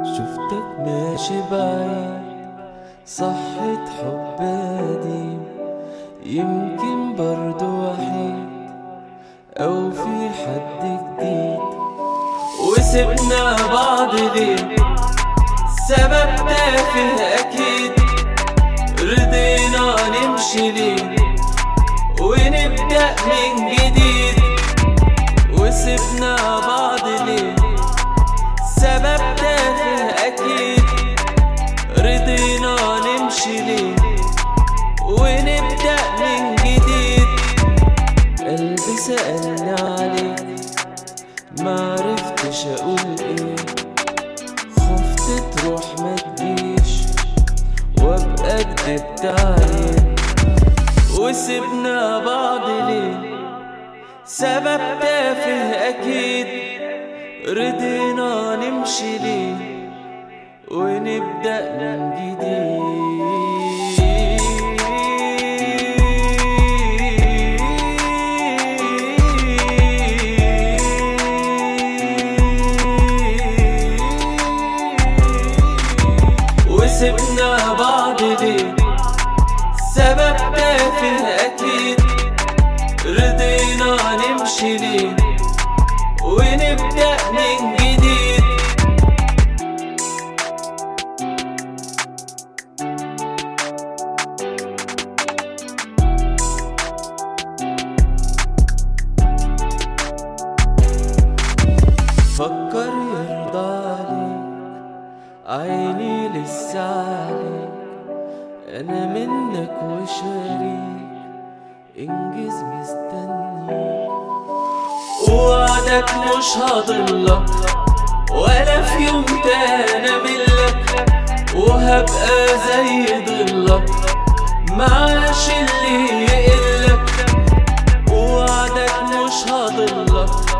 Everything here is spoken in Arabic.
شفتك ماشي بعيد، صحة حب قديم، يمكن برضو وحيد أو في حد جديد. وسبنا بعض ليه؟ سبب تافه أكيد. رضينا نمشي ليه ونبدأ من جديد. وسبنا بعض ليه؟ سبب تافه أكيد. رضينا نمشي ليه ونبدأ من جديد. قلبي سألني عليك، معرفتش أقول إيه. خفت تروح ما تجيش وأبقى كدبت عليك. وسبنا بعض ليه؟ سبب تافه أكيد. رضينا نمشي ليه ونبدأ من جديد. وسبنا بعض ليه؟ سبب تافه أكيد. رضينا نمشي ليه ونبدأ من جديد. فكر يرضى عليك، عيني لسه عليك. أنا منك وشريك، انجز مستنيك. ووعدك مش هضلك ولا في يوم تاني أملك، وهبقى زي ضلك معاش اللي يقلك. ووعدك مش هضلك